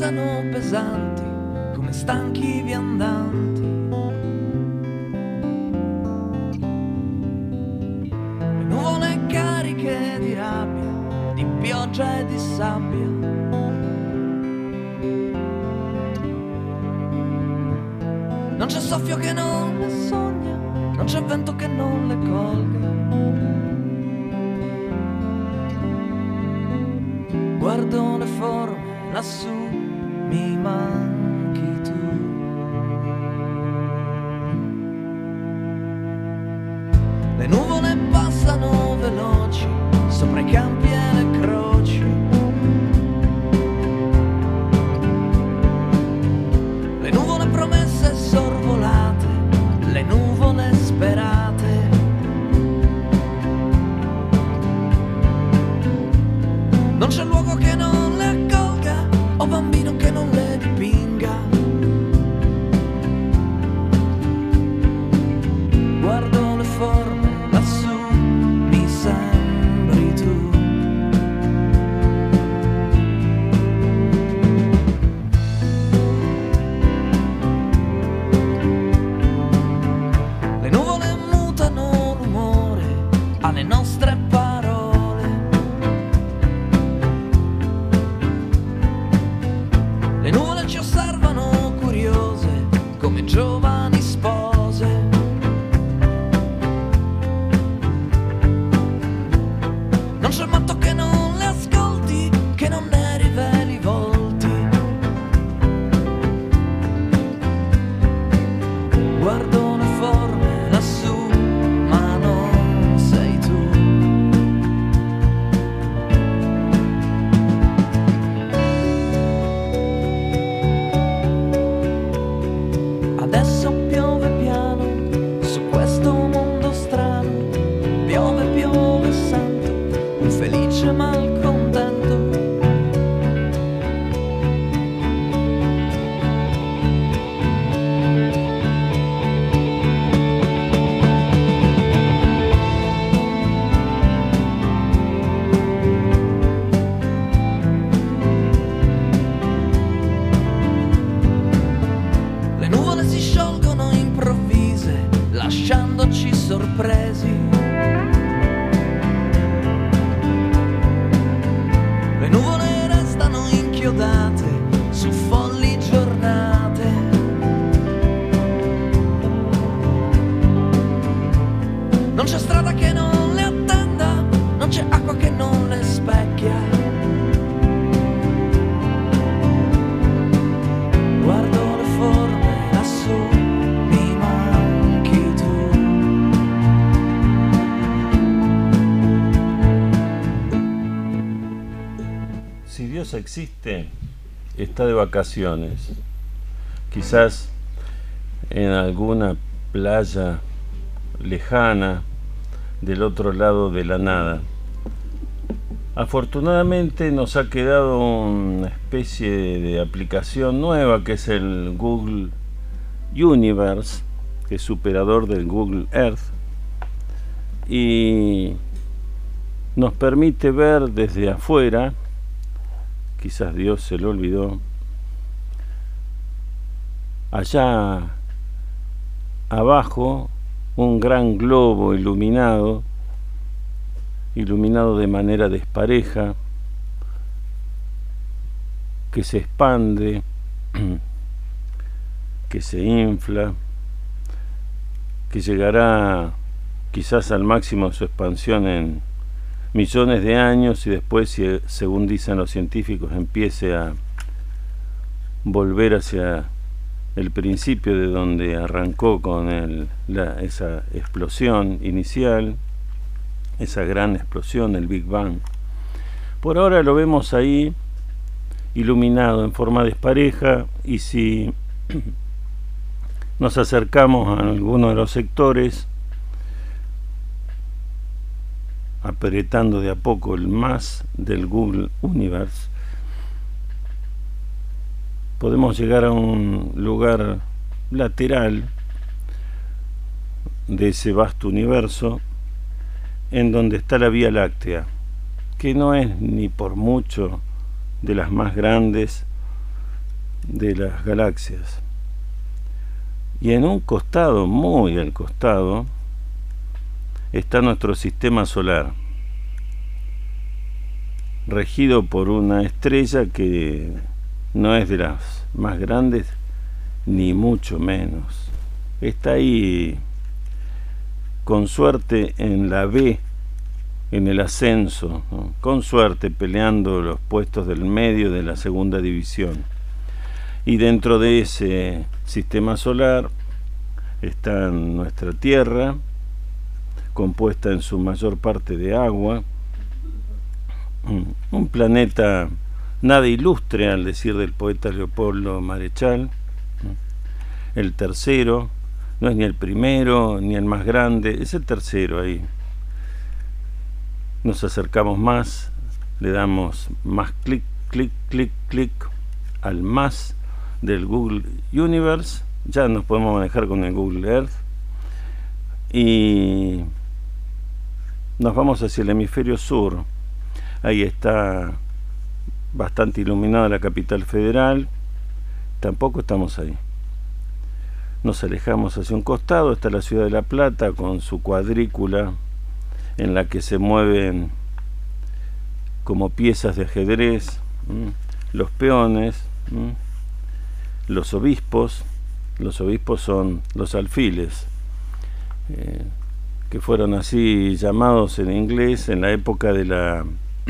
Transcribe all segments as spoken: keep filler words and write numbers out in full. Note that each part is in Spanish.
passano pesanti come stanchi viandanti. Le nuvole cariche di rabbia, di pioggia e di sabbia. Non c'è soffio che non le sogna, non c'è vento che non le colga. Guardo le forme lassù, mi manchi tu. Le nuvole passano veloci sopra i campi e le croci. Le nuvole promesse sorvolate, le nuvole sperate. Non c'è luogo che non le accolga, o bambino che non le dipinga. Guardo le forme lassù, mi sembri tu. Le nuvole mutano rumore alle nostre parole. Le nuvole ci osservano curiose come giovani spose. Non c'è matto che non le ascolti, che non ne riveli i volti. Guardo le forme lassù, ma non sei tu. Adesso piove piano su questo mondo strano. Piove, piove, sento un felice malcontento. Le nuvole si sciolgono improvvise, lasciandoci sorpresi. Le nuvole restano inchiodate su folli giornate. Non c'è strada che non le attenda, non c'è acqua che non le specchia. Guardo le forme lassù, mi manchi tu. Si Dios existe, está de vacaciones, quizás en alguna playa lejana del otro lado de la nada. Afortunadamente nos ha quedado una especie de aplicación nueva que es el Google Universe, que es superador del Google Earth, y nos permite ver desde afuera, quizás Dios se lo olvidó, allá abajo un gran globo iluminado, iluminado de manera despareja, que se expande, que se infla, que llegará quizás al máximo de su expansión en millones de años y después, si, según dicen los científicos, empiece a volver hacia el principio de donde arrancó con el, la, esa explosión inicial, esa gran explosión, el Big Bang. Por ahora lo vemos ahí iluminado en forma despareja, y si nos acercamos a alguno de los sectores, apretando de a poco el más del Google Universe, podemos llegar a un lugar lateral de ese vasto universo en donde está la Vía Láctea, que no es ni por mucho de las más grandes de las galaxias. Y en un costado, muy al costado, está nuestro sistema solar, regido por una estrella que no es de las más grandes, ni mucho menos. Está ahí, con suerte, en la B, en el ascenso, ¿no? Con suerte, peleando los puestos del medio de la segunda división. Y dentro de ese sistema solar está nuestra Tierra, compuesta en su mayor parte de agua, un planeta nada ilustre, al decir del poeta Leopoldo Marechal, el tercero, no es ni el primero ni el más grande, es el tercero ahí. Nos acercamos más, le damos más clic, clic, clic, clic al más del Google Universe, ya nos podemos manejar con el Google Earth, y nos vamos hacia el hemisferio sur. Ahí está bastante iluminada la capital federal, tampoco estamos ahí. Nos alejamos hacia un costado, está la ciudad de La Plata con su cuadrícula en la que se mueven como piezas de ajedrez ¿m? los peones, ¿m? los obispos. Los obispos son los alfiles, eh, que fueron así llamados en inglés en la época de la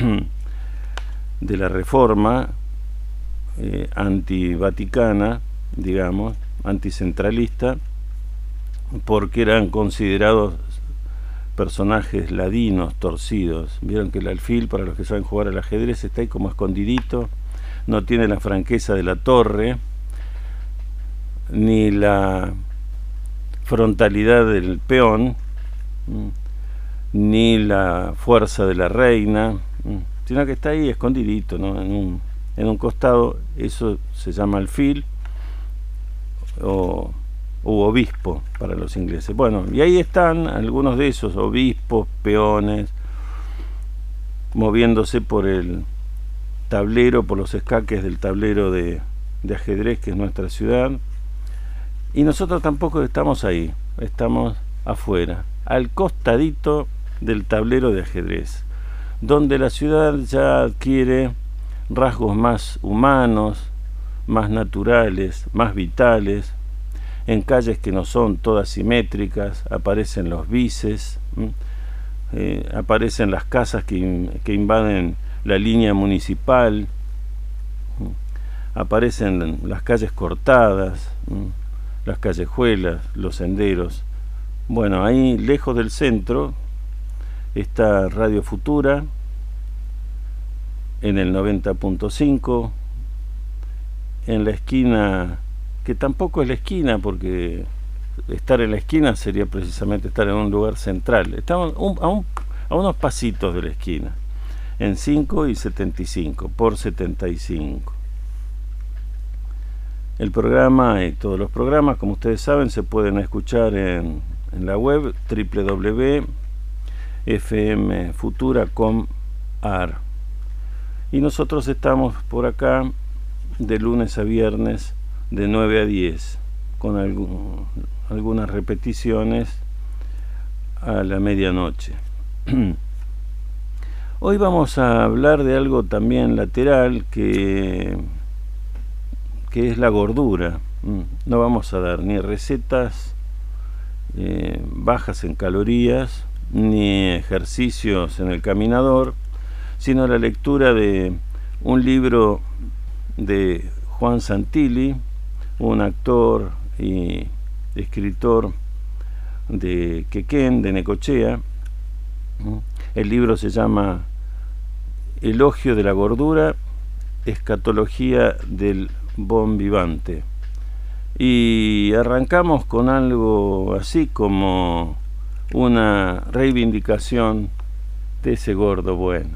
de la Reforma eh, antivaticana, digamos, anticentralista, porque eran considerados personajes ladinos, torcidos. Vieron que el alfil, para los que saben jugar al ajedrez, está ahí como escondidito, no tiene la franqueza de la torre, ni la frontalidad del peón, ni la fuerza de la reina, sino que está ahí escondidito, ¿no? en, un, en un costado. Eso se llama alfil o u obispo para los ingleses. Bueno, y ahí están algunos de esos obispos, peones, moviéndose por el tablero, por los escaques del tablero de, de ajedrez que es nuestra ciudad. Y nosotros tampoco estamos ahí, estamos afuera, al costadito del tablero de ajedrez, donde la ciudad ya adquiere rasgos más humanos, más naturales, más vitales. En calles que no son todas simétricas aparecen los bices, eh, aparecen las casas que, que invaden la línea municipal, aparecen las calles cortadas, las callejuelas, los senderos. Bueno, ahí lejos del centro está Radio Futura en el noventa punto cinco, en la esquina, que tampoco es la esquina, porque estar en la esquina sería precisamente estar en un lugar central. Estamos un, a, un, a unos pasitos de la esquina, en cinco y setenta y cinco por setenta y cinco. El programa y todos los programas, como ustedes saben, se pueden escuchar en, en la web doble u doble u doble u punto f m futura punto com punto a r. Y nosotros estamos por acá de lunes a viernes de nueve a diez, con algún, algunas repeticiones a la medianoche. Hoy vamos a hablar de algo también lateral, que, que es la gordura. No vamos a dar ni recetas eh, bajas en calorías, ni ejercicios en el caminador, sino la lectura de un libro de Juan Santilli, un actor y escritor de Quequén, de Necochea. El libro se llama Elogio de la gordura, escatología del bon vivante. Y arrancamos con algo así como una reivindicación de ese gordo bueno.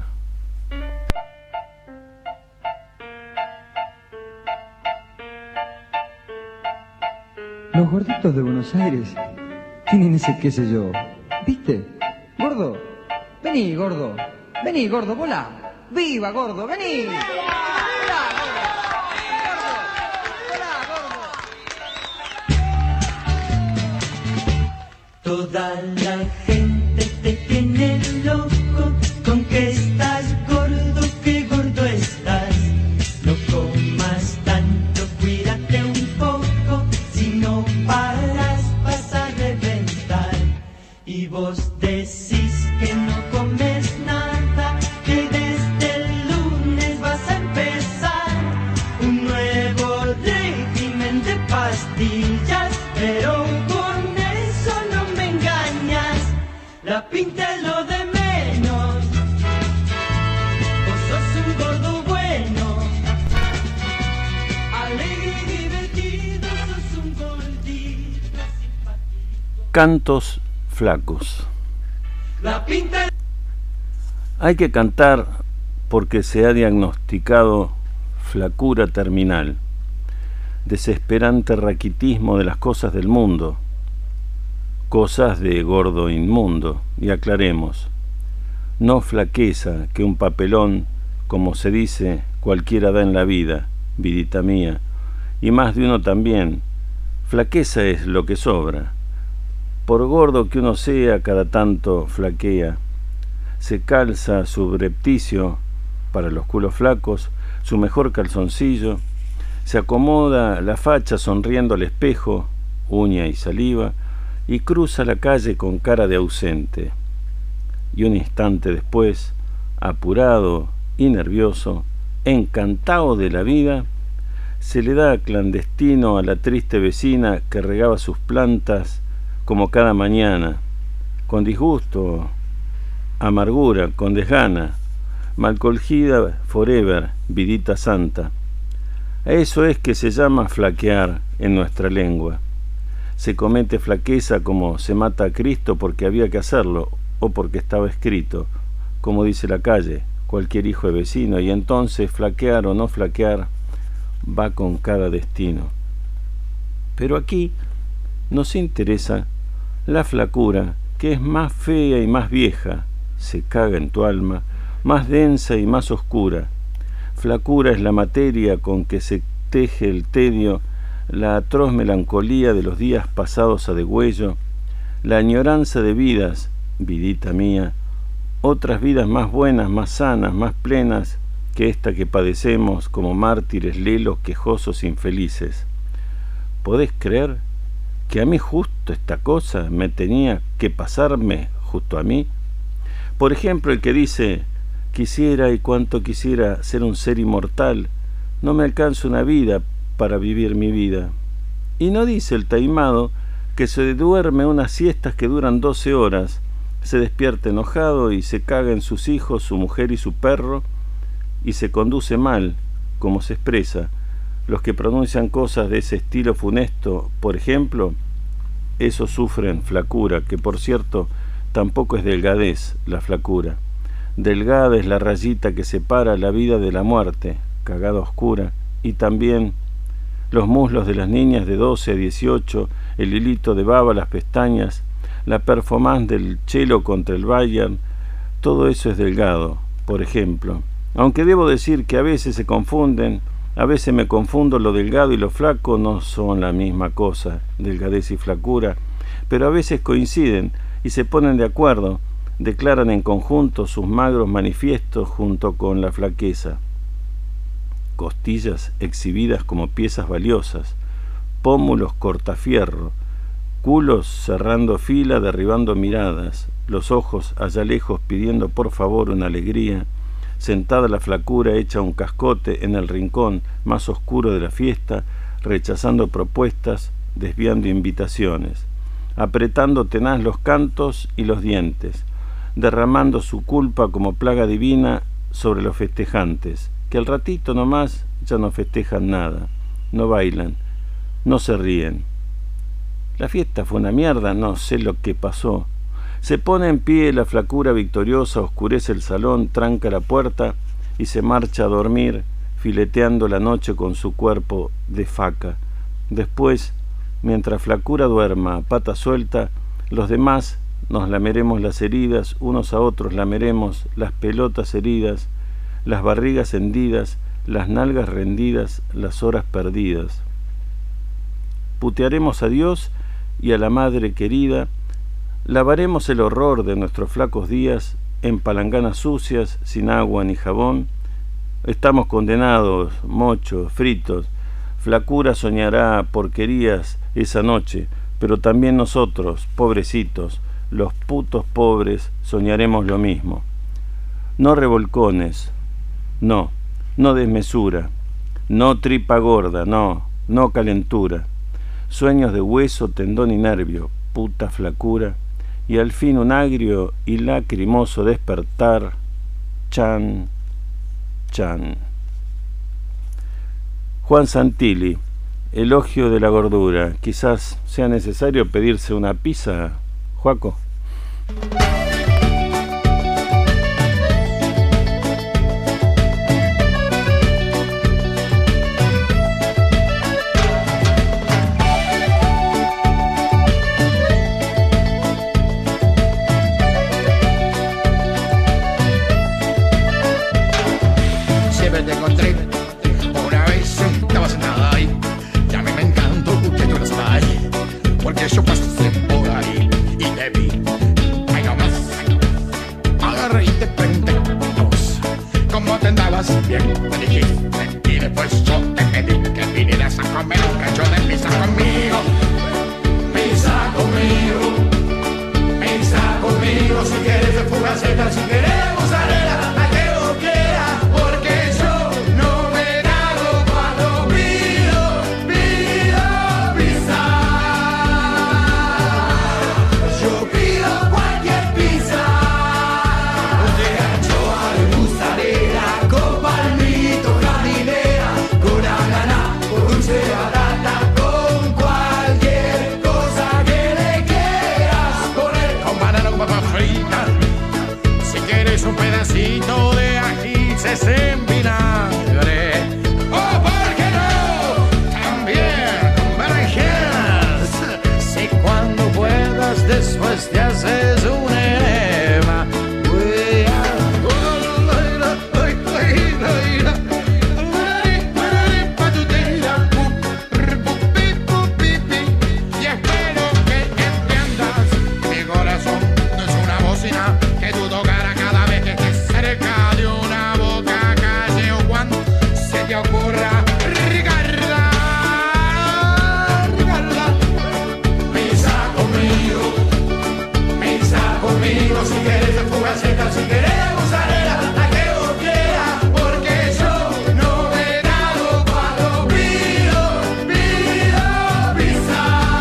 Los gorditos de Buenos Aires tienen ese qué sé yo, ¿viste? Gordo, vení, gordo, vení, gordo, volá, viva, gordo, vení. Volá, gordo. Toda la gente te tiene loco con que estás gordo, que gordo estás. No comas tanto, cuídate un poco, si no paras vas a reventar. Y vos decís que no comes nada, que desde el lunes vas a empezar un nuevo régimen de pastillas, pero con eso no me engañas, la pinta es lo de menos, vos sos un gordo bueno, alegre y divertido, sos un gordito simpático. Cantos flacos. La pinta. Hay que cantar porque se ha diagnosticado flacura terminal, desesperante raquitismo de las cosas del mundo, cosas de gordo inmundo. Y aclaremos, no flaqueza, que un papelón, como se dice, cualquiera da en la vida, vidita mía, y más de uno también. Flaqueza es lo que sobra. Por gordo que uno sea, cada tanto flaquea. Se calza subrepticio, para los culos flacos, su mejor calzoncillo, se acomoda la facha sonriendo al espejo, uña y saliva, y cruza la calle con cara de ausente. Y un instante después, apurado y nervioso, encantado de la vida, se le da clandestino a la triste vecina que regaba sus plantas como cada mañana, con disgusto, amargura, con desgana, malcolgida forever, vidita santa. A eso es que se llama flaquear en nuestra lengua. Se comete flaqueza como se mata a Cristo porque había que hacerlo o porque estaba escrito, como dice la calle, cualquier hijo de vecino, y entonces flaquear o no flaquear va con cada destino. Pero aquí nos interesa la flacura, que es más fea y más vieja, se caga en tu alma, más densa y más oscura. Flacura es la materia con que se teje el tedio, la atroz melancolía de los días pasados a degüello, la añoranza de vidas, vidita mía, otras vidas más buenas, más sanas, más plenas que esta que padecemos como mártires lelos, quejosos, infelices. ¿Podés creer que a mí justo esta cosa me tenía que pasarme justo a mí? Por ejemplo, el que dice: quisiera y cuánto quisiera ser un ser inmortal, no me alcanza una vida para vivir mi vida. Y no dice el taimado que se duerme unas siestas que duran doce horas, se despierta enojado y se caga en sus hijos, su mujer y su perro, y se conduce mal, como se expresa. Los que pronuncian cosas de ese estilo funesto, por ejemplo, esos sufren flacura, que por cierto tampoco es delgadez la flacura. Delgada es la rayita que separa la vida de la muerte, cagada oscura, y también los muslos de las niñas de doce a dieciocho, el hilito de baba, las pestañas, la performance del chelo contra el Bayern, todo eso es delgado, por ejemplo. Aunque debo decir que a veces se confunden, a veces me confundo, lo delgado y lo flaco no son la misma cosa, delgadez y flacura, pero a veces coinciden y se ponen de acuerdo, declaran en conjunto sus magros manifiestos junto con la flaqueza. Costillas exhibidas como piezas valiosas, pómulos cortafierro, culos cerrando fila, derribando miradas, los ojos allá lejos pidiendo por favor una alegría, sentada la flacura hecha un cascote en el rincón más oscuro de la fiesta, rechazando propuestas, desviando invitaciones, apretando tenaz los cantos y los dientes, derramando su culpa como plaga divina sobre los festejantes, que al ratito nomás ya no festejan nada, no bailan, no se ríen. La fiesta fue una mierda, no sé lo que pasó. Se pone en pie la flacura victoriosa, oscurece el salón, tranca la puerta y se marcha a dormir, fileteando la noche con su cuerpo de faca. Después, mientras flacura duerma a pata suelta, los demás nos lameremos las heridas, unos a otros lameremos las pelotas heridas, las barrigas hendidas, las nalgas rendidas, las horas perdidas. Putearemos a Dios y a la madre querida Lavaremos el horror de nuestros flacos días en palanganas sucias, sin agua ni jabón. Estamos condenados, mochos, fritos. Flacura soñará porquerías esa noche, pero también nosotros, pobrecitos, los putos pobres, soñaremos lo mismo. No revolcones, no, no desmesura, no tripa gorda, no, no calentura. Sueños de hueso, tendón y nervio, puta flacura, y al fin un agrio y lacrimoso despertar, chan, chan. Juan Santilli, elogio de la gordura. Quizás sea necesario pedirse una pizza, Joaco. Siempre te encontré. Una vez estabas sentada ahí. Ya me encantó que tú no estás ahí. Porque yo pasé por ahí y te vi. Ay, no más. Agarré y te pregunté a vos cómo te andabas bien. Me dijiste. Y después yo te pedí que vinieras a comer un cacho de pizza conmigo. Pizza conmigo. Pizza conmigo. Si quieres de fugaceta, si quieres de mozzarella, la que vos quieras. Porque yo no me cago cuando pido, pido pizza. Yo pido cualquier pizza. De anchoa, de mozzarella, con palmito, jardinera, con ananá, con dulce batata, con cualquier cosa que le quieras poner. Con banana, con papas fritas. Si quieres un pedacito de ajíes en vinagre. Oh, ¿por qué no? También con berenjenas. Si cuando puedas después te haces un enema. Y espero que entiendas, mi corazón no es una bocina que tú tocarás cada vez que estés cerca de una boca, calle o cuando se te ocurra regarla, regarla. Pizza conmigo, pizza conmigo. Si quieres de fugaceta, si quieres de mozzarella, la que vos quieras. Porque yo no me cago cuando pido, pido pizza.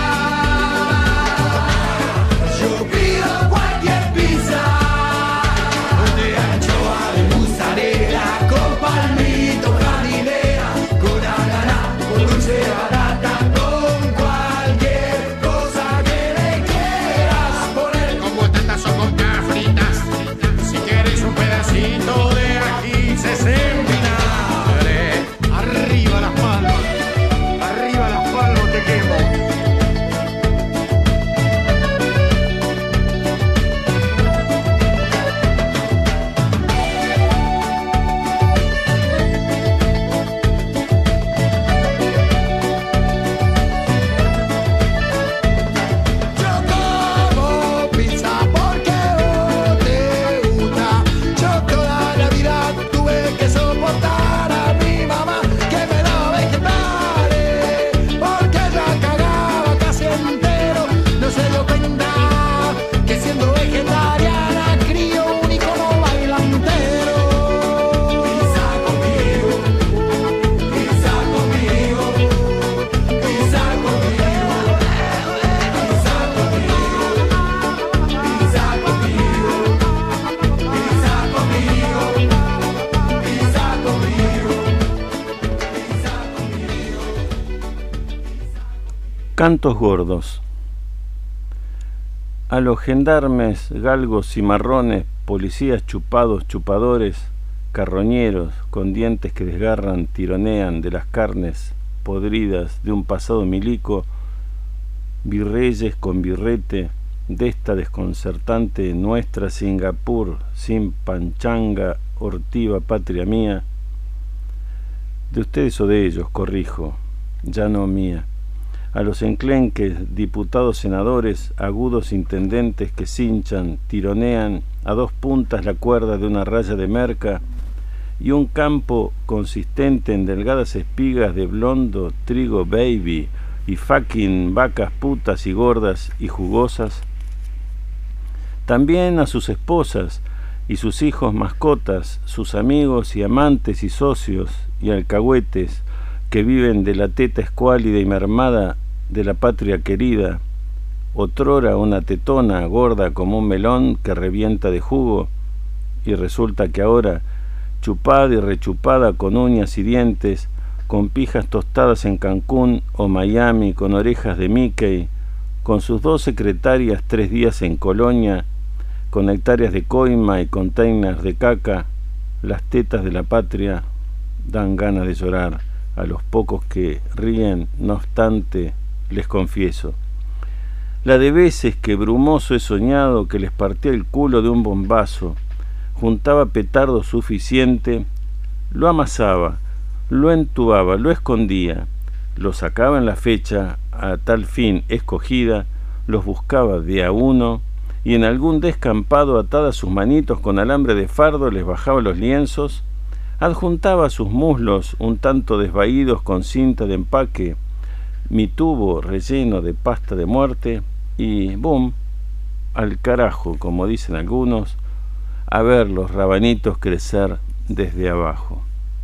Yo pido cualquier pizza. De anchoa, de mozzarella, con palmito, jardinera, con ananá, con dulce batata, con cualquier cosa que le quieras poner. Con botatas o con papas fritas. Si quieres un pedacito de ajíes en vinagre. Arriba las palmas, arriba las palmas, te quemo. Yo como pizza porque vos te gusta. Yo toda la vida tuve que soportar a mi mamá que me daba vegetales, porque ella cagaba casi entero. No se dio cuenta que siendo vegetariana crió un icono bailantero. Pizza conmigo, pizza conmigo, pizza conmigo, pizza conmigo, pizza conmigo, pizza conmigo, pizza conmigo, pizza conmigo. Cantos gordos. A los gendarmes, galgos, cimarrones, policías chupados, chupadores, carroñeros, con dientes que desgarran, tironean de las carnes podridas de un pasado milico, virreyes con birrete de esta desconcertante nuestra Singapur, sin panchanga, hortiva patria mía. De ustedes o de ellos, corrijo, ya no mía. a los enclenques, diputados, senadores, agudos intendentes que cinchan, tironean a dos puntas la cuerda de una raya de merca, y un campo consistente en delgadas espigas de blondo trigo baby y fucking vacas putas y gordas y jugosas. También a sus esposas y sus hijos mascotas, sus amigos y amantes y socios y alcahuetes que viven de la teta escuálida y mermada de la patria querida, otrora una tetona gorda como un melón que revienta de jugo, y resulta que ahora, chupada y rechupada con uñas y dientes, con pijas tostadas en Cancún o Miami, con orejas de Mickey, con sus dos secretarias tres días en Colonia, con hectáreas de coima y containers de caca, las tetas de la patria dan ganas de llorar. A los pocos que ríen, no obstante, les confieso, la de veces que brumoso he soñado que les partía el culo de un bombazo, juntaba petardo suficiente, lo amasaba, lo entubaba, lo escondía, lo sacaba en la fecha a tal fin escogida, los buscaba de a uno, y en algún descampado, atadas sus manitos con alambre de fardo, les bajaba los lienzos, adjuntaba a sus muslos un tanto desvaídos con cinta de empaque mi tubo relleno de pasta de muerte y ¡bum! Al carajo, como dicen algunos, a ver los rabanitos crecer desde abajo.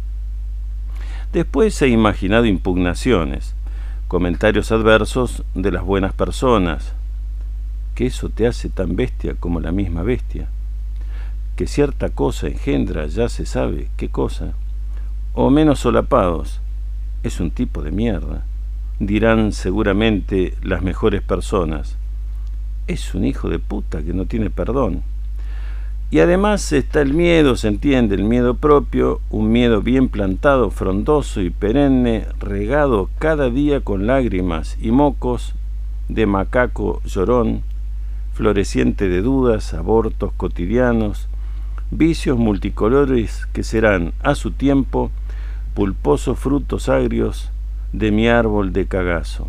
Después he imaginado impugnaciones, comentarios adversos de las buenas personas, que eso te hace tan bestia como la misma bestia, que cierta cosa engendra ya se sabe qué cosa, o menos solapados, es un tipo de mierda, dirán seguramente las mejores personas, es un hijo de puta que no tiene perdón. Y además está el miedo, se entiende, el miedo propio, un miedo bien plantado, frondoso y perenne, regado cada día con lágrimas y mocos de macaco llorón, floreciente de dudas, abortos cotidianos, vicios multicolores que serán, a su tiempo, pulposos frutos agrios de mi árbol de cagazo.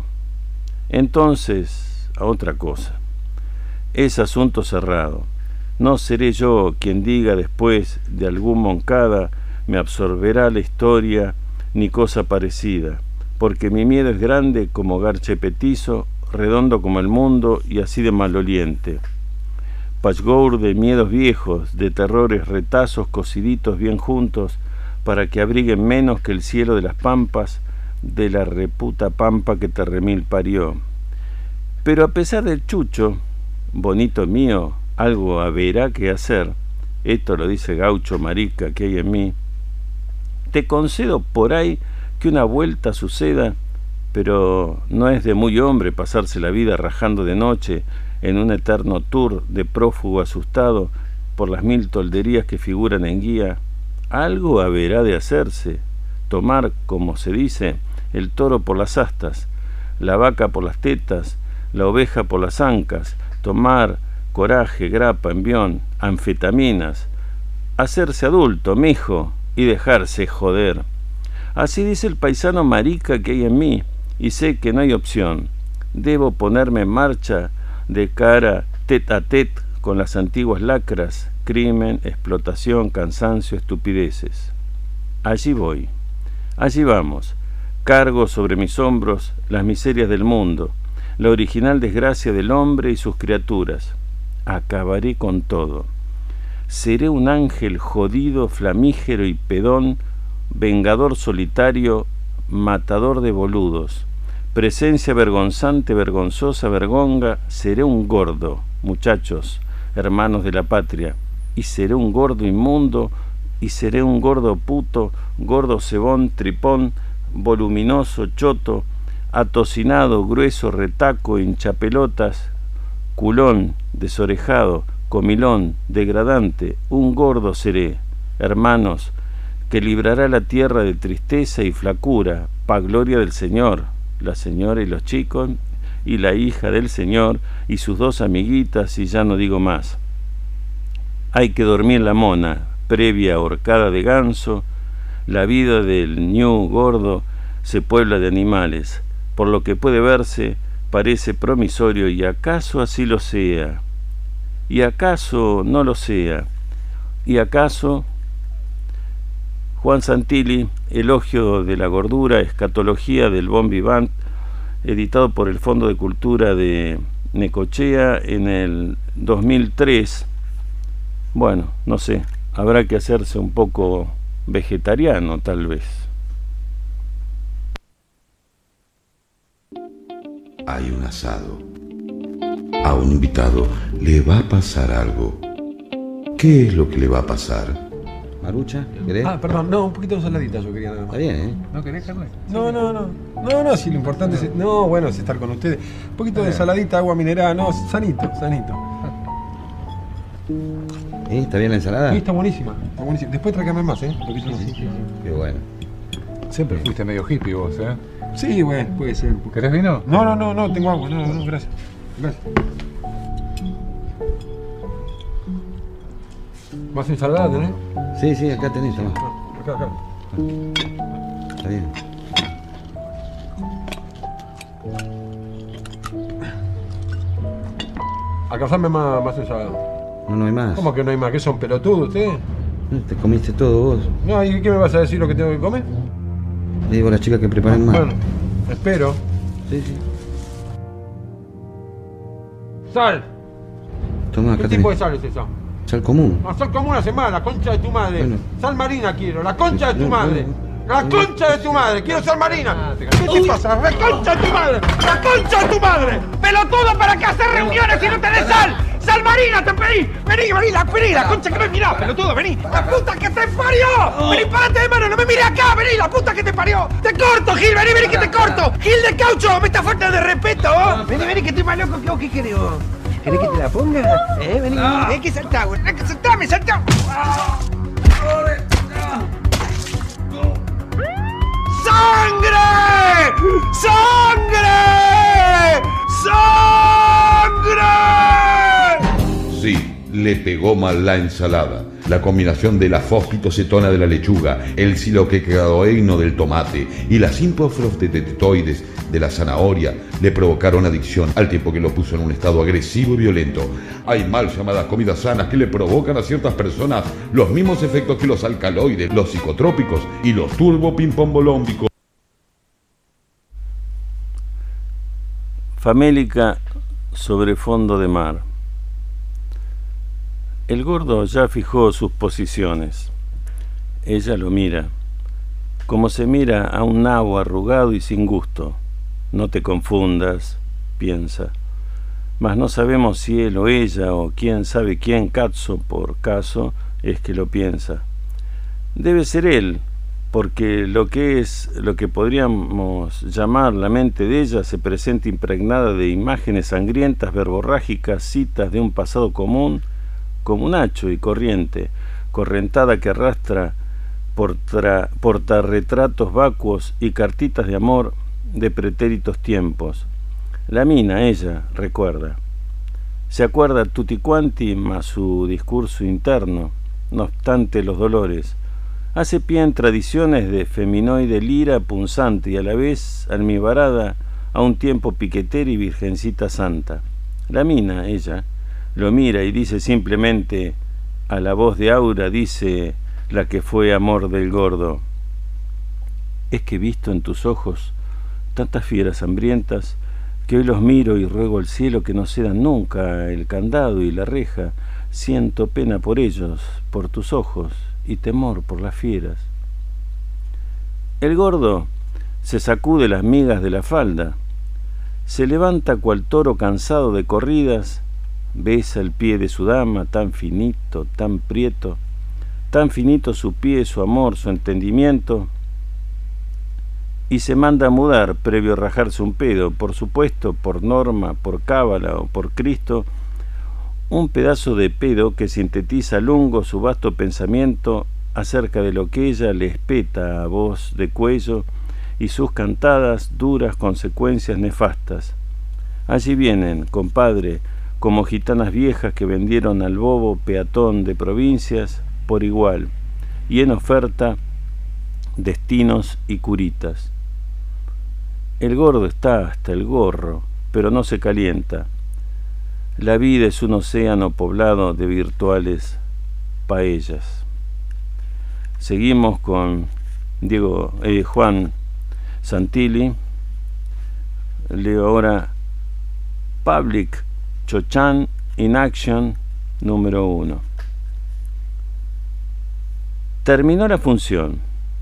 Entonces, a otra cosa. Es asunto cerrado. No seré yo quien diga después de algún Moncada me absorberá la historia ni cosa parecida, porque mi miedo es grande como garche petizo, redondo como el mundo y así de maloliente. Patchgour de miedos viejos, de terrores retazos cosiditos bien juntos, para que abriguen menos que el cielo de las pampas, de la reputa pampa que Terremil parió. Pero a pesar del chucho, bonito mío, algo haberá que hacer, esto lo dice gaucho marica que hay en mí, te concedo por ahí que una vuelta suceda, pero no es de muy hombre pasarse la vida rajando de noche en un eterno tour de prófugo asustado por las mil tolderías que figuran en guía. Algo haberá de hacerse, tomar, como se dice, el toro por las astas, la vaca por las tetas, la oveja por las ancas, tomar coraje, grapa, envión, anfetaminas, hacerse adulto, mijo, y dejarse joder. Así dice el paisano marica que hay en mí, y sé que no hay opción. Debo ponerme en marcha de cara tete a tete con las antiguas lacras, crimen, explotación, cansancio, estupideces. Allí voy, allí vamos, cargo sobre mis hombros las miserias del mundo, la original desgracia del hombre y sus criaturas. Acabaré con todo. Seré un ángel jodido, flamígero y pedón, vengador solitario, matador de boludos. Presencia vergonzante, vergonzosa, vergonga, seré un gordo, muchachos, hermanos de la patria, y seré un gordo inmundo, y seré un gordo puto, gordo cebón, tripón, voluminoso, choto, atocinado, grueso, retaco, hinchapelotas, culón, desorejado, comilón, degradante, un gordo seré, hermanos, que librará la tierra de tristeza y flacura, pa' gloria del Señor, la señora y los chicos, y la hija del Señor, y sus dos amiguitas, y ya no digo más. Hay que dormir la mona, previa horcada de ganso, la vida del ñu gordo se puebla de animales, por lo que puede verse, parece promisorio, y acaso así lo sea, y acaso no lo sea, y acaso... Juan Santilli, Elogio de la Gordura, Escatología del Bon Vivant, editado por el Fondo de Cultura de Necochea en el dos mil tres. Bueno, no sé, habrá que hacerse un poco vegetariano, tal vez. Hay un asado. A un invitado le va a pasar algo. ¿Qué es lo que le va a pasar? ¿Marucha? ¿Querés? Ah, perdón, no, un poquito de saladita yo quería nada más. Está bien, ¿eh? ¿No querés, Carlos? No, no, no. No, no, sí, lo importante es... No, bueno, es estar con ustedes. Un poquito de saladita, agua mineral, no, sanito, sanito. ¿Eh? ¿Está bien la ensalada? Sí, está buenísima, está buenísima. Después tráigame más, ¿eh? Un poquito más. Sí, sí, sí. Qué bueno. Siempre fuiste medio hippie vos, ¿eh? Sí, bueno, puede ser. ¿Querés vino? No, no, no, no, tengo agua, no, no, gracias. Gracias. ¿Más ensalada tenés? Sí, sí, acá tenés, toma. Acá, acá. Está bien. Alcanzame más, más ensalada. No, no hay más. ¿Cómo que no hay más? ¿Qué son pelotudos ustedes? Te comiste todo vos. No, ¿y qué me vas a decir lo que tengo que comer? Le digo a las chicas que preparen más. Bueno, espero. Sí, sí. Sal. Toma, acá ¿Qué tenés. tipo de sal es esa? Sal común. No, sal como una semana, la concha de tu madre. Bueno. Sal marina quiero, la concha de tu No, madre. no, La concha de tu madre, quiero sal marina. ¿Qué te pasa? ¡La concha de tu madre! ¡La concha de tu madre! ¡Pelotudo, para qué hacer reuniones si no tenés sal! ¡Sal marina te pedí! ¡Vení, vení, la, vení, la concha que me mirá, pelotudo, vení! ¡La puta que te parió! ¡Vení, párate de mano, no me mires acá! ¡Vení, la puta que te parió! ¡Te corto, Gil! ¡Vení, vení que te corto! ¡Gil de caucho! ¡Me está falta de respeto! ¿Oh? Vení, vení que estoy más loco que vos, ¿qué querés vos? ¿Querés que te la ponga? ¿Eh? Vení, vení, vení que saltá, güey. ¡Vení que saltame, saltá! ¡Sangre! ¡Sangre! ¡Sangre! Sí, le pegó mal la ensalada. La combinación de la fosfitocetona de la lechuga, el siloquecadoeino del tomate y las improfrotetoides de la zanahoria le provocaron adicción, al tiempo que lo puso en un estado agresivo y violento. Hay mal llamadas comidas sanas que le provocan a ciertas personas los mismos efectos que los alcaloides, los psicotrópicos y los turbopimpombolombicos. Famélica sobre fondo de mar. El gordo ya fijó sus posiciones. Ella lo mira, como se mira a un nabo arrugado y sin gusto. No te confundas, piensa. Mas no sabemos si él o ella o quién sabe quién, caso por caso, es que lo piensa. Debe ser él, porque lo que es lo que podríamos llamar la mente de ella se presenta impregnada de imágenes sangrientas, verborrágicas, citas de un pasado común, como un hacho y corriente, correntada que arrastra porta, portarretratos vacuos y cartitas de amor de pretéritos tiempos. La mina, ella, recuerda. Se acuerda tutti quanti, mas su discurso interno, no obstante los dolores, hace pie en tradiciones de feminoide lira punzante y a la vez almibarada, a un tiempo piquetera y virgencita santa. La mina, ella, lo mira y dice simplemente, a la voz de Aura, dice la que fue amor del gordo: es que he visto en tus ojos tantas fieras hambrientas que hoy los miro y ruego al cielo que no cedan nunca el candado y la reja. Siento pena por ellos, por tus ojos, y temor por las fieras. El gordo se sacude las migas de la falda, se levanta cual toro cansado de corridas, besa el pie de su dama, tan finito, tan prieto, tan finito su pie, su amor, su entendimiento, y se manda a mudar previo a rajarse un pedo, por supuesto, por norma, por cábala o por Cristo, un pedazo de pedo que sintetiza lungo su vasto pensamiento acerca de lo que ella le espeta a voz de cuello y sus cantadas duras consecuencias nefastas. Allí vienen, compadre, como gitanas viejas que vendieron al bobo peatón de provincias por igual, y en oferta destinos y curitas. El gordo está hasta el gorro, pero no se calienta. La vida es un océano poblado de virtuales paellas. Seguimos con Diego, eh, Juan Santilli. Leo ahora Public Chochan in Action número uno. Terminó la función.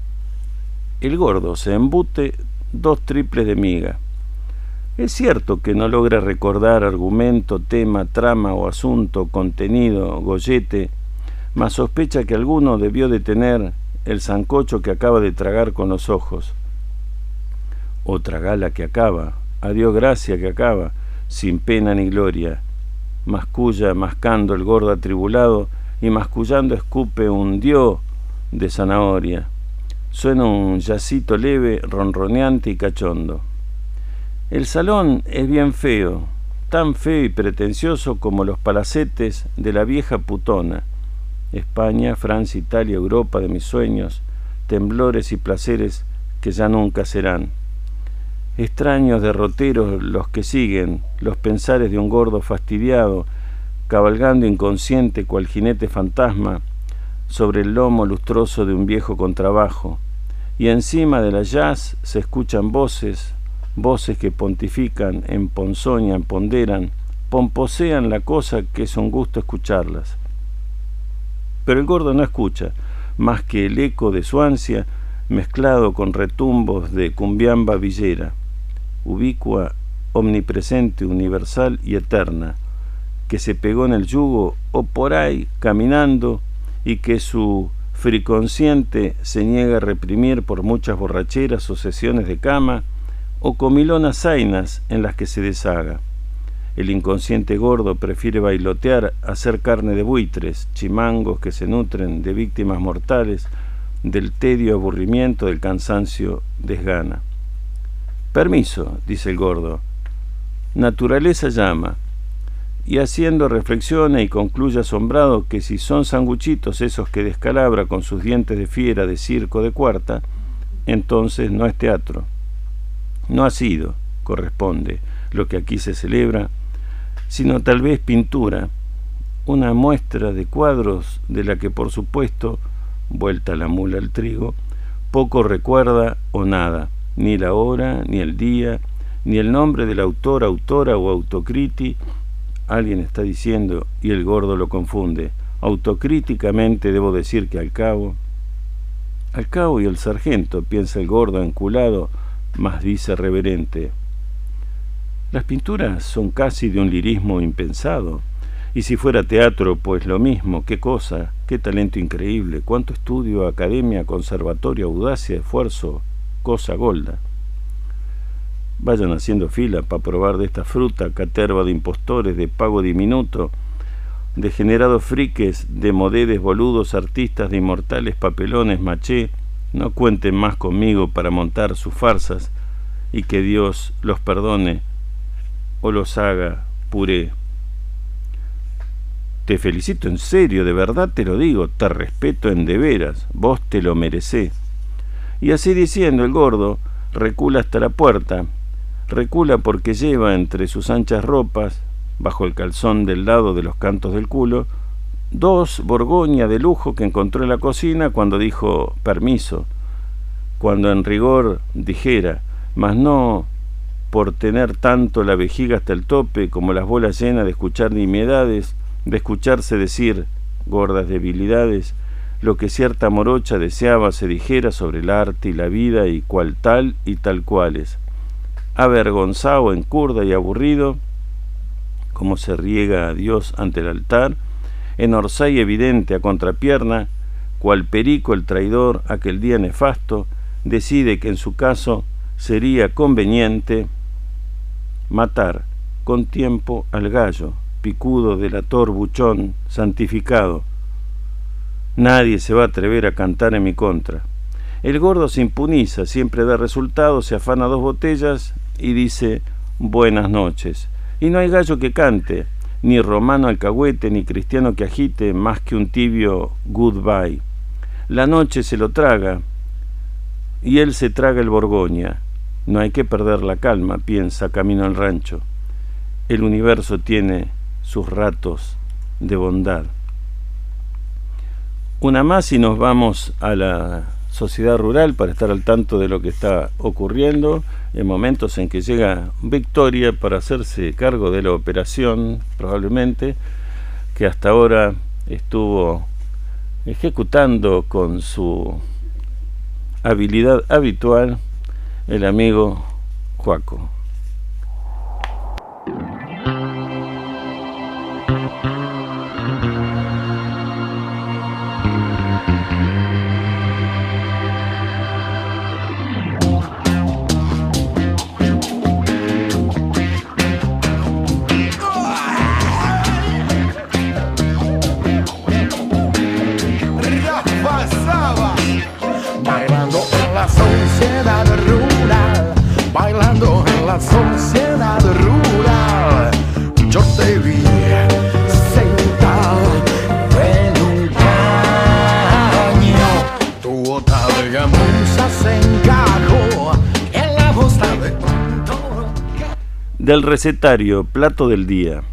El gordo se embute dos triples de miga. Es cierto que no logra recordar argumento, tema, trama o asunto, contenido, gollete, mas sospecha que alguno debió de tener el sancocho que acaba de tragar con los ojos. Otra gala que acaba, a Dios gracia que acaba, sin pena ni gloria. Masculla, mascando el gordo atribulado, y mascullando escupe un dios de zanahoria. Suena un yacito leve, ronroneante y cachondo. El salón es bien feo, tan feo y pretencioso como los palacetes de la vieja putona. España, Francia, Italia, Europa de mis sueños, temblores y placeres que ya nunca serán. Extraños derroteros los que siguen, los pensares de un gordo fastidiado, cabalgando inconsciente cual jinete fantasma sobre el lomo lustroso de un viejo contrabajo, y encima de la jazz se escuchan voces, voces que pontifican, emponzoñan, ponderan, pomposean la cosa que es un gusto escucharlas. Pero el gordo no escucha, más que el eco de su ansia mezclado con retumbos de cumbiamba villera, ubicua, omnipresente, universal y eterna, que se pegó en el yugo o por ahí caminando y que su friconsciente se niega a reprimir por muchas borracheras o sesiones de cama o comilonas zainas en las que se deshaga. El inconsciente gordo prefiere bailotear, hacer carne de buitres, chimangos que se nutren de víctimas mortales, del tedio aburrimiento, del cansancio desgana. Permiso, dice el gordo. Naturaleza llama. Y haciendo reflexiona y concluye asombrado que si son sanguchitos esos que descalabra con sus dientes de fiera de circo de cuarta, entonces no es teatro. No ha sido, corresponde, lo que aquí se celebra, sino tal vez pintura, una muestra de cuadros de la que por supuesto, vuelta la mula al trigo, poco recuerda o nada, ni la hora, ni el día, ni el nombre del autor, autora o autocriti. Alguien está diciendo y el gordo lo confunde. Autocríticamente debo decir que al cabo, al cabo y el sargento, piensa el gordo enculado, mas dice reverente. Las pinturas son casi de un lirismo impensado, y si fuera teatro, pues lo mismo, qué cosa, qué talento increíble, cuánto estudio, academia, conservatorio, audacia, esfuerzo, cosa golda. Vayan haciendo fila para probar de esta fruta, caterva de impostores, de pago diminuto, degenerados friques, de modedes boludos, artistas de inmortales papelones, maché, no cuenten más conmigo para montar sus farsas, y que Dios los perdone o los haga puré. Te felicito en serio, de verdad te lo digo, te respeto en de veras, vos te lo merecés. Y así diciendo, el gordo recula hasta la puerta, recula porque lleva entre sus anchas ropas, bajo el calzón del lado de los cantos del culo, dos Borgoña de lujo que encontró en la cocina cuando dijo permiso, cuando en rigor dijera, mas no por tener tanto la vejiga hasta el tope como las bolas llenas de escuchar nimiedades, de escucharse decir gordas debilidades, lo que cierta morocha deseaba se dijera sobre el arte y la vida y cual tal y tal cuales. Avergonzado, encurda y aburrido, como se riega a Dios ante el altar, en orsay evidente a contrapierna, cual perico el traidor aquel día nefasto, decide que en su caso sería conveniente matar con tiempo al gallo, picudo delator buchón, santificado. Nadie se va a atrever a cantar en mi contra. El gordo se impuniza, siempre da resultado, se afana dos botellas y dice buenas noches. Y no hay gallo que cante, ni romano alcahuete, ni cristiano que agite más que un tibio goodbye. La noche se lo traga, y él se traga el Borgoña, No hay que perder la calma, piensa camino al rancho. El universo tiene sus ratos de bondad. Una más y nos vamos a la sociedad rural para estar al tanto de lo que está ocurriendo en momentos en que llega Victoria para hacerse cargo de la operación, probablemente, que hasta ahora estuvo ejecutando con su habilidad habitual el amigo Juaco. Bailando en la sociedad rural, bailando en la sociedad rural, yo te vi sentado en un caño, tu bota de gamuza se encajó en la bosta de todo. Del recetario, plato del día.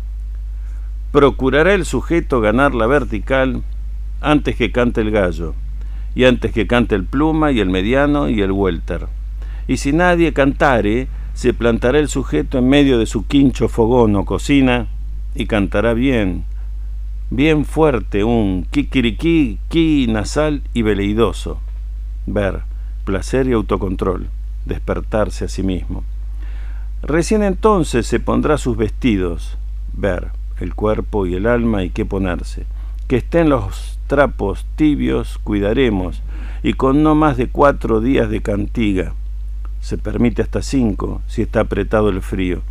Procurará el sujeto ganar la vertical antes que cante el gallo, y antes que cante el pluma y el mediano y el welter. Y si nadie cantare, se plantará el sujeto en medio de su quincho, fogón o cocina y cantará bien, bien fuerte, un kikiriquí, ki nasal y veleidoso. Ver, placer y autocontrol, despertarse a sí mismo. Recién entonces se pondrá sus vestidos, ver, el cuerpo y el alma y qué ponerse. Que estén los trapos tibios, cuidaremos, y con no más de cuatro días de cantiga. Se permite hasta cinco, si está apretado el frío.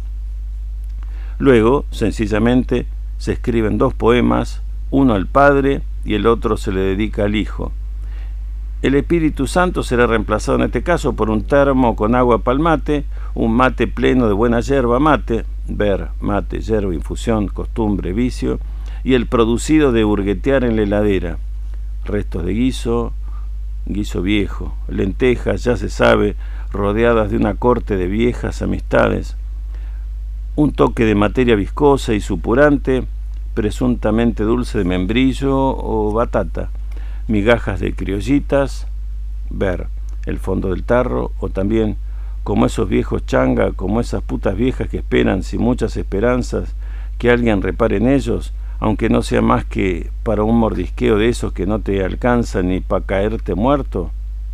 Luego, sencillamente, se escriben dos poemas, uno al padre y el otro se le dedica al hijo. El Espíritu Santo será reemplazado en este caso por un termo con agua pa'l mate, un mate pleno de buena yerba mate, ver, mate, yerba, infusión, costumbre, vicio, y el producido de hurguetear en la heladera. Restos de guiso, guiso viejo, lentejas, ya se sabe, rodeadas de una corte de viejas amistades, un toque de materia viscosa y supurante, presuntamente dulce de membrillo o batata, migajas de criollitas, ver, el fondo del tarro, o también, como esos viejos changa, como esas putas viejas que esperan sin muchas esperanzas que alguien repare en ellos, aunque no sea más que para un mordisqueo de esos que no te alcanzan ni para caerte muerto.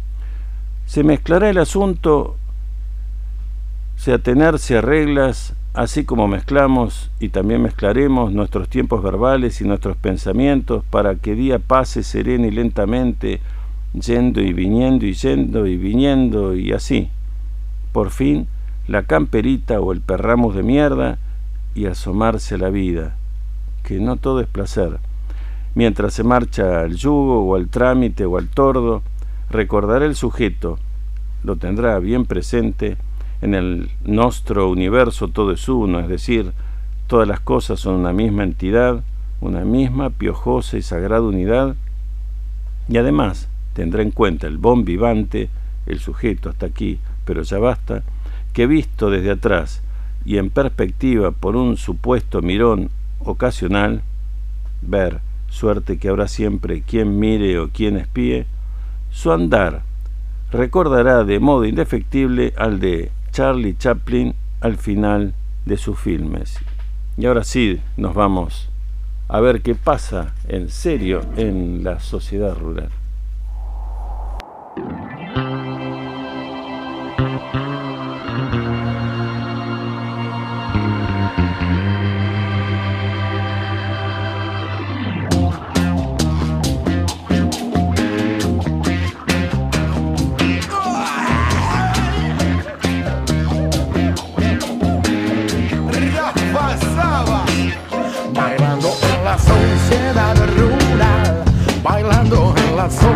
Se mezclará el asunto, se atenerse a reglas, así como mezclamos y también mezclaremos nuestros tiempos verbales y nuestros pensamientos para que día pase sereno y lentamente, yendo y viniendo y yendo y viniendo y así. Por fin, la camperita o el perramos de mierda y asomarse a la vida, que no todo es placer. Mientras se marcha al yugo o al trámite o al tordo, recordará el sujeto, lo tendrá bien presente, en el nostro universo todo es uno, es decir, todas las cosas son una misma entidad, una misma piojosa y sagrada unidad, y además tendrá en cuenta el bon vivante, el sujeto hasta aquí, pero ya basta, que visto desde atrás y en perspectiva por un supuesto mirón ocasional, ver, suerte que habrá siempre quien mire o quien espíe, su andar recordará de modo indefectible al de Charlie Chaplin al final de sus filmes. Y ahora sí nos vamos a ver qué pasa en serio en la sociedad rural. Bailando en la sociedad rural, bailando en la sociedad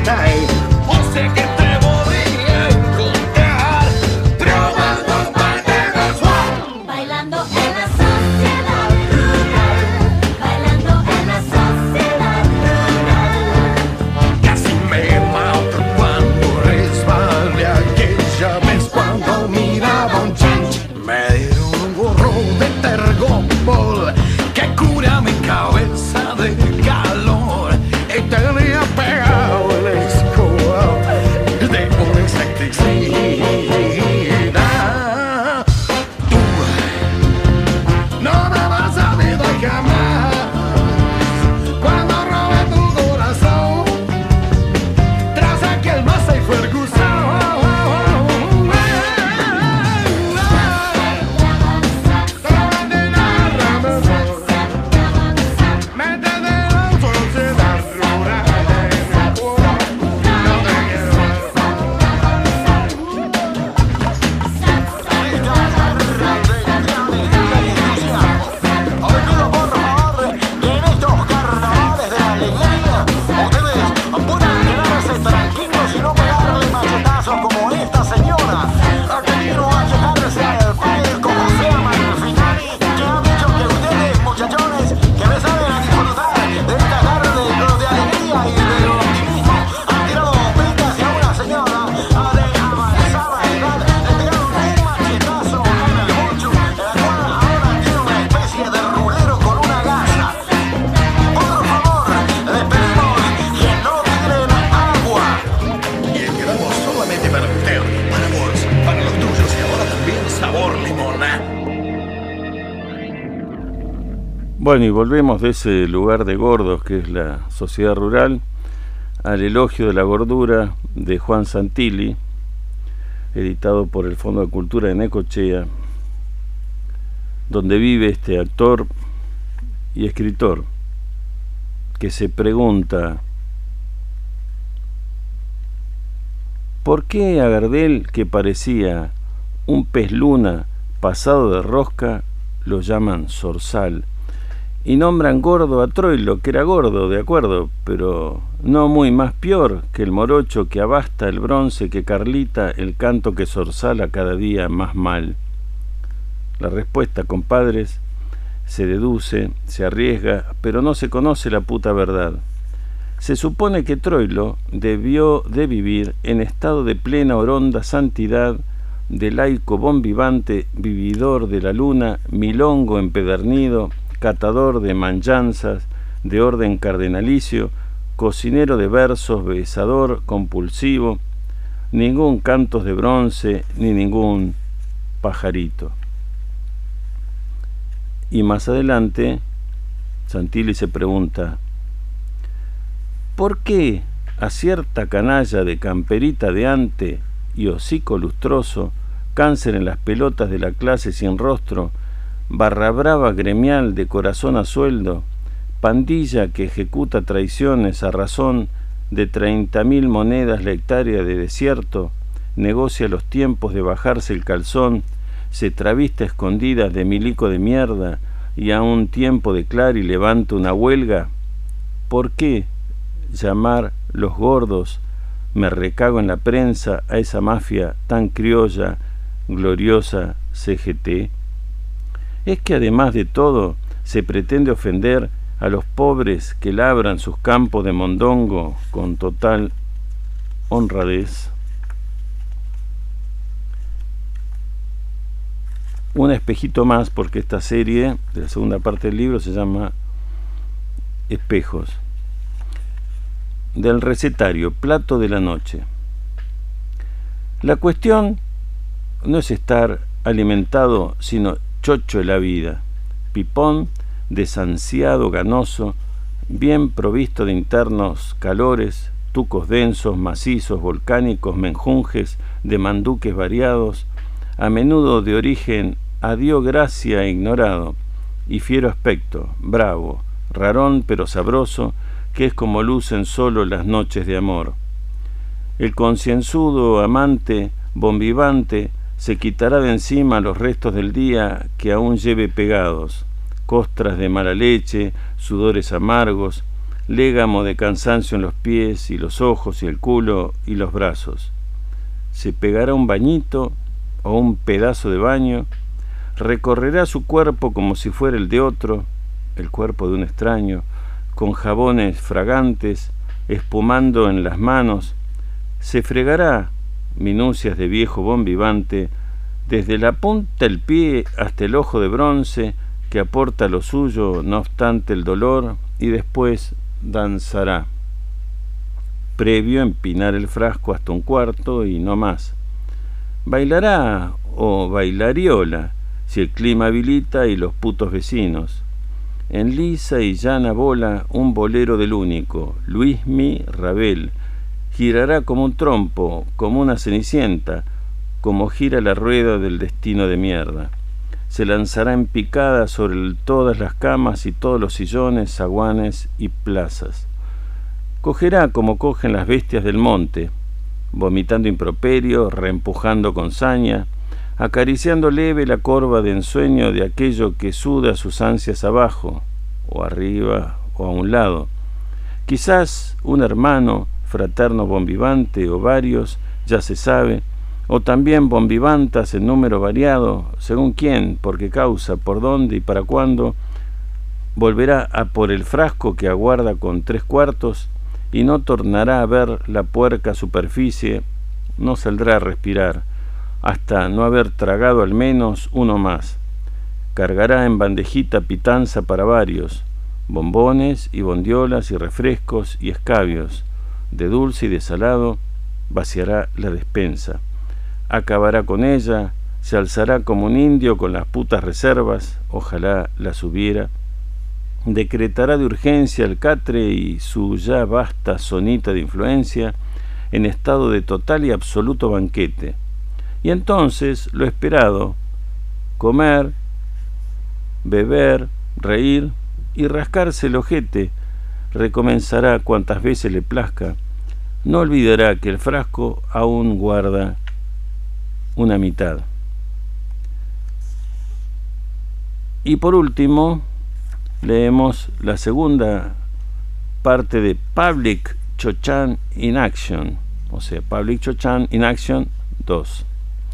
Hey, o sé que te voy a encontrar probando un par de Juan. Bailando en la sociedad rural, bailando en la sociedad rural. Casi me mato cuando resbalé aquella vez cuando miraba un change. Me dieron un gorro de tergopol que cura mi cabeza de calor y tenía pegado el escudo de un insecticida. Tú no me vas a olvidar jamás cuando robé tu corazón tras aquel Massey Ferguson. Bueno, y volvemos de ese lugar de gordos que es la sociedad rural al elogio de la gordura de Juan Santilli, editado por el Fondo de Cultura de Necochea, donde vive este actor y escritor que se pregunta ¿por qué a Gardel, que parecía un pez luna pasado de rosca, lo llaman zorzal? Y nombran gordo a Troilo, que era gordo, de acuerdo, pero no muy más peor que el morocho que abasta el bronce que Carlita, el canto que zorzala cada día más mal. La respuesta, compadres, se deduce, se arriesga, pero no se conoce la puta verdad. Se supone que Troilo debió de vivir en estado de plena oronda santidad, de laico bombivante, vividor de la luna, milongo empedernido, catador de manjanzas de orden cardenalicio, cocinero de versos, besador compulsivo, ningún cantos de bronce ni ningún pajarito. Y más adelante, Santilli se pregunta, ¿por qué a cierta canalla de camperita de ante y hocico lustroso, cáncer en las pelotas de la clase sin rostro, barra brava gremial de corazón a sueldo, pandilla que ejecuta traiciones a razón de treinta mil monedas la hectárea de desierto, negocia los tiempos de bajarse el calzón, se travista escondidas de milico de mierda y a un tiempo declara y levanta una huelga? ¿Por qué llamar los gordos, me recago en la prensa, a esa mafia tan criolla, gloriosa C G T? ¿Es que además de todo se pretende ofender a los pobres que labran sus campos de mondongo con total honradez? Un espejito más, porque esta serie de la segunda parte del libro se llama Espejos. Del recetario, plato de la noche. La cuestión no es estar alimentado, sino chocho de la vida, pipón, desanciado, ganoso, bien provisto de internos calores, tucos densos, macizos, volcánicos, menjunjes, de manduques variados, a menudo de origen a dio gracia ignorado, y fiero aspecto, bravo, rarón pero sabroso, que es como lucen solo las noches de amor. El concienzudo amante, bombivante, se quitará de encima los restos del día que aún lleve pegados, costras de mala leche, sudores amargos, légamo de cansancio en los pies y los ojos y el culo y los brazos. Se pegará un bañito o un pedazo de baño, recorrerá su cuerpo como si fuera el de otro, el cuerpo de un extraño, con jabones fragantes, espumando en las manos, se fregará minucias de viejo bombivante, desde la punta del pie hasta el ojo de bronce, que aporta lo suyo, no obstante el dolor, y después danzará, previo a empinar el frasco hasta un cuarto y no más. Bailará o bailariola, si el clima habilita y los putos vecinos. En lisa y llana bola un bolero del único, Luismi Rabel, girará como un trompo, como una cenicienta, como gira la rueda del destino de mierda. Se lanzará en picada sobre el, todas las camas y todos los sillones, zaguanes y plazas. Cogerá como cogen las bestias del monte, vomitando improperio, reempujando con saña, acariciando leve la corva de ensueño de aquello que suda sus ansias abajo, o arriba, o a un lado. Quizás un hermano, fraterno bombivante, o varios, ya se sabe, o también bombivantas en número variado, según quién, por qué causa, por dónde y para cuándo, volverá a por el frasco que aguarda con tres cuartos y no tornará a ver la puerca superficie, no saldrá a respirar, hasta no haber tragado al menos uno más. Cargará en bandejita pitanza para varios, bombones y bondiolas y refrescos y escabios, de dulce y de salado, vaciará la despensa. Acabará con ella, se alzará como un indio con las putas reservas, ojalá las hubiera, decretará de urgencia el catre y su ya vasta sonita de influencia en estado de total y absoluto banquete. Y entonces, lo esperado, comer, beber, reír y rascarse el ojete, recomenzará cuantas veces le plazca, no olvidará que el frasco aún guarda una mitad. Y por último, leemos la segunda parte de Public Cho-chan in Action, o sea, Public Cho-chan in Action dos.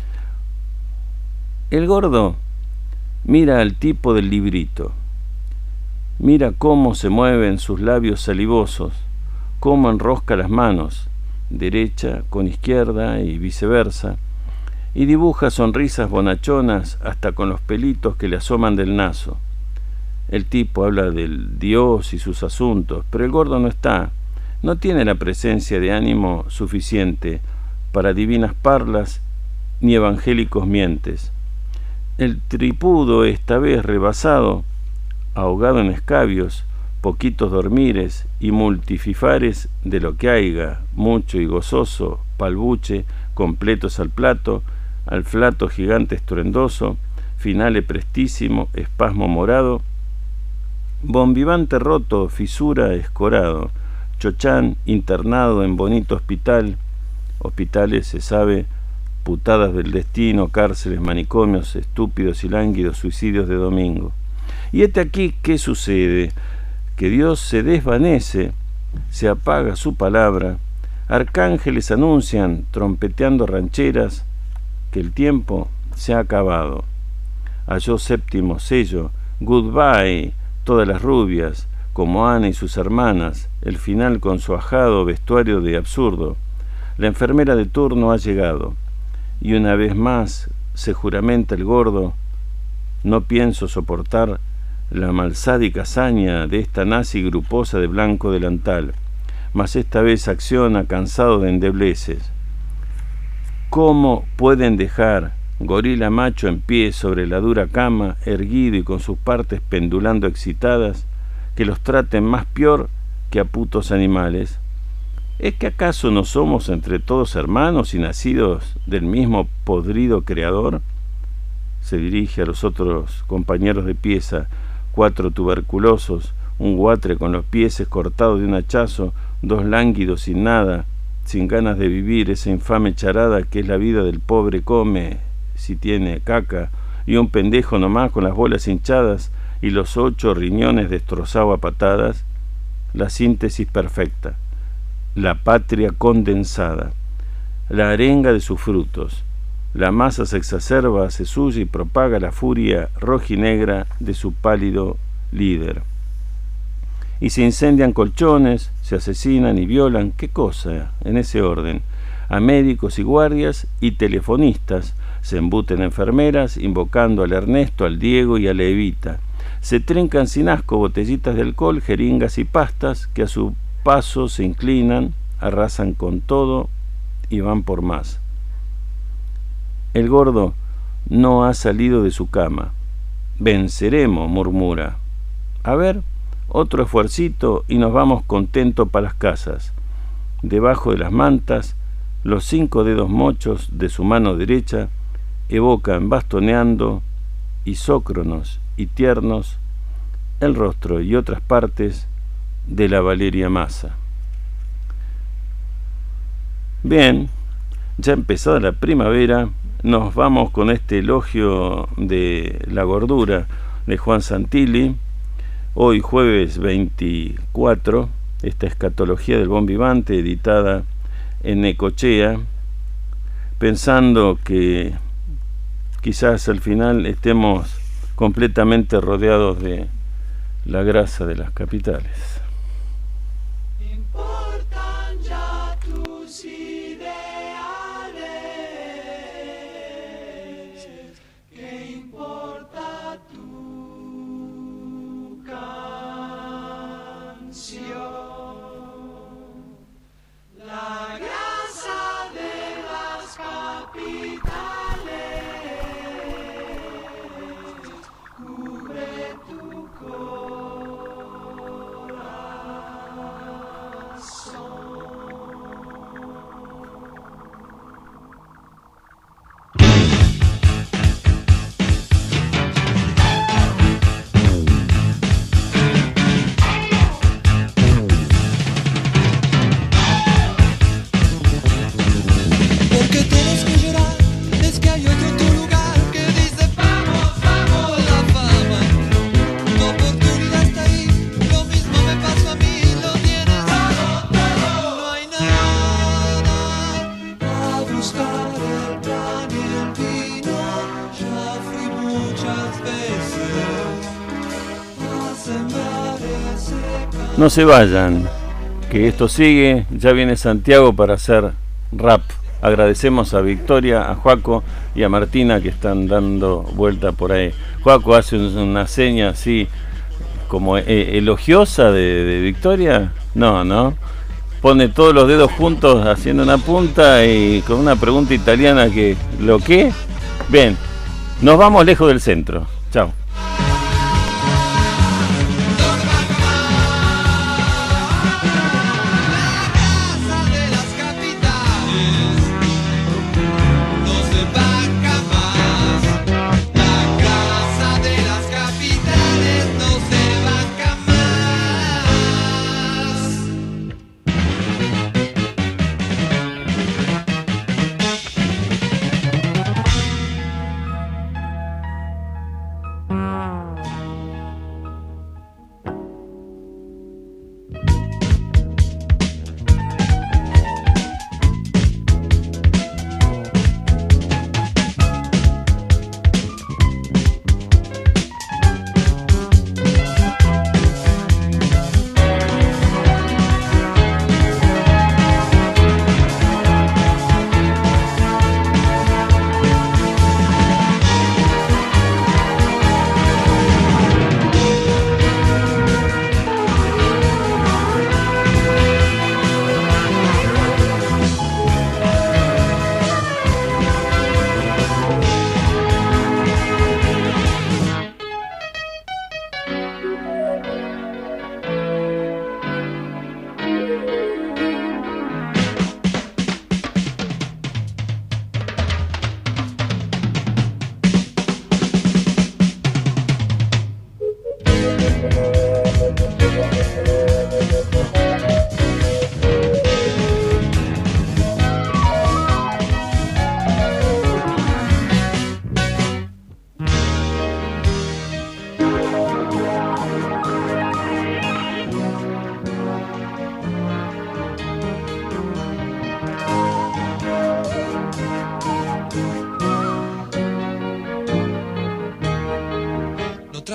El gordo mira al tipo del librito, mira cómo se mueven sus labios salivosos, cómo enrosca las manos, derecha con izquierda y viceversa, y dibuja sonrisas bonachonas hasta con los pelitos que le asoman del naso. El tipo habla del Dios y sus asuntos, pero el gordo no está, no tiene la presencia de ánimo suficiente para divinas parlas ni evangélicos mientes. El tripudo, esta vez rebasado, ahogado en escabios, poquitos dormires y multififares de lo que haiga, mucho y gozoso, palbuche, completos al plato, al flato gigante estruendoso, finale prestísimo, espasmo morado, bombivante roto, fisura escorado, Cho-chan internado en bonito hospital, hospitales se sabe, putadas del destino, cárceles, manicomios, estúpidos y lánguidos suicidios de domingo. Y este aquí, ¿qué sucede? Que Dios se desvanece, se apaga su palabra, arcángeles anuncian, trompeteando rancheras, que el tiempo se ha acabado. Halló séptimo sello, goodbye, todas las rubias, como Ana y sus hermanas, el final con su ajado vestuario de absurdo. La enfermera de turno ha llegado, y una vez más se juramenta el gordo, no pienso soportar la malsádica hazaña de esta nazi gruposa de blanco delantal, mas esta vez acciona cansado de endebleces. ¿Cómo pueden dejar gorila macho en pie sobre la dura cama, erguido y con sus partes pendulando excitadas, que los traten más peor que a putos animales? ¿Es que acaso no somos entre todos hermanos y nacidos del mismo podrido creador? Se dirige a los otros compañeros de pieza, cuatro tuberculosos, un guatre con los pies cortados de un hachazo, dos lánguidos sin nada, sin ganas de vivir esa infame charada que es la vida del pobre come, si tiene caca, y un pendejo nomás con las bolas hinchadas y los ocho riñones destrozados a patadas. la síntesis perfecta, la patria condensada, la arenga de sus frutos. La masa se exacerba, se suya y propaga la furia rojinegra de su pálido líder. Y se incendian colchones, se asesinan y violan, ¿qué cosa? En ese orden, a médicos y guardias y telefonistas, se embuten enfermeras, invocando al Ernesto, al Diego y a la Evita. Se trincan sin asco botellitas de alcohol, jeringas y pastas, que a su paso se inclinan, arrasan con todo y van por más. El gordo no ha salido de su cama. Venceremos, murmura. A ver, otro esfuercito y nos vamos contentos para las casas. Debajo de las mantas, los cinco dedos mochos de su mano derecha evocan bastoneando, isócronos y tiernos, el rostro y otras partes de la Valeria Massa. Bien, ya empezada la primavera, nos vamos con este elogio de la gordura de Juan Santilli. Hoy jueves veinticuatro, esta escatología del bon vivante editada en Necochea, pensando que quizás al final estemos completamente rodeados de la grasa de las capitales. Importan ya tus ideales, ¿qué importa tu canción? La grasa de las capitales cubre tu Porque tienes que llorar, es que hay otro en tu lugar que dice vamos, vamos, la fama. Tu oportunidad está ahí, lo mismo me pasó a mí, lo tienes todo, todo. No hay nada a buscar el pan y el vino. Ya fui muchas veces a sembrar ese camino. No se vayan, que esto sigue. Ya viene Santiago para hacer rap. Agradecemos a Victoria, a Joaco y a Martina que están dando vuelta por ahí. Joaco hace una seña así como eh, elogiosa de, de Victoria. No, no. Pone todos los dedos juntos haciendo una punta y con una pregunta italiana que ¿lo qué? Bien, nos vamos lejos del centro. Chao.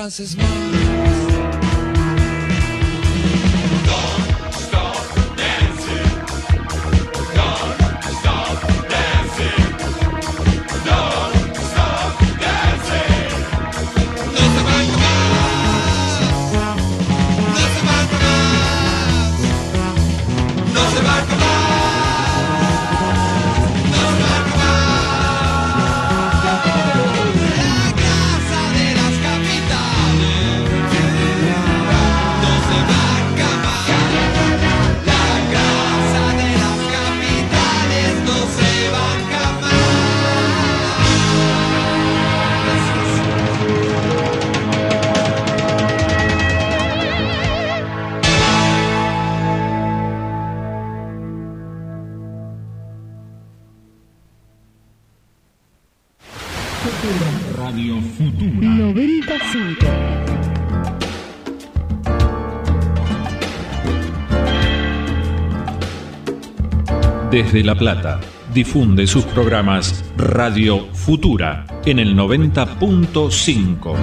chances más. Radio Futura noventa y cinco. Desde La Plata, difunde sus programas Radio Futura en el noventa punto cinco.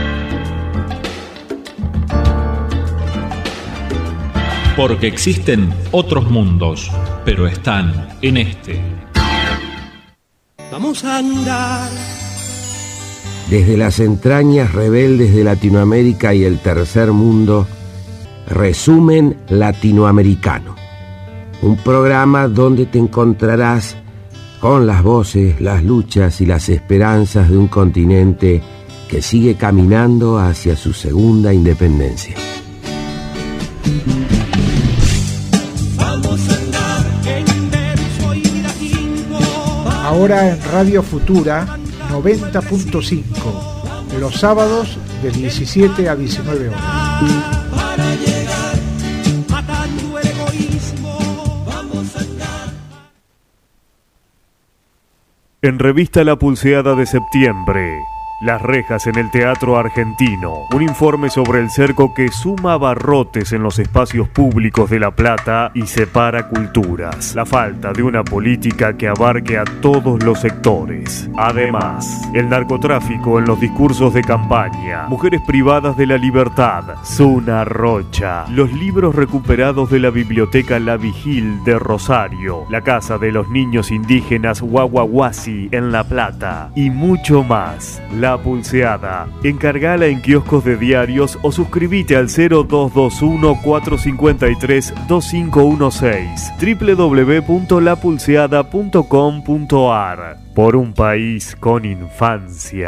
Porque existen otros mundos, pero están en este. Vamos a andar. Desde las entrañas rebeldes de Latinoamérica y el tercer mundo, Resumen Latinoamericano. Un programa donde te encontrarás con las voces, las luchas y las esperanzas de un continente que sigue caminando hacia su segunda independencia. Vamos a andar en verso y latín. Ahora en Radio Futura noventa punto cinco, los sábados de diecisiete a diecinueve horas. Para llegar matando el egoísmo, vamos a andar. En Revista La Pulseada de septiembre, las rejas en el Teatro Argentino. Un informe sobre el cerco que suma abarrotes en los espacios públicos de La Plata y separa culturas. La falta de una política que abarque a todos los sectores. Además, el narcotráfico en los discursos de campaña. Mujeres privadas de la libertad. Zuna Rocha. Los libros recuperados de la Biblioteca La Vigil de Rosario. La Casa de los Niños Indígenas Guaguaguasi en La Plata. Y mucho más. La Pulseada. Encargala en kioscos de diarios o suscríbete al cero dos dos uno, cuatro cinco tres, dos cinco uno seis. doble u doble u doble u punto la pulseada punto com punto a r. Por un país con infancia.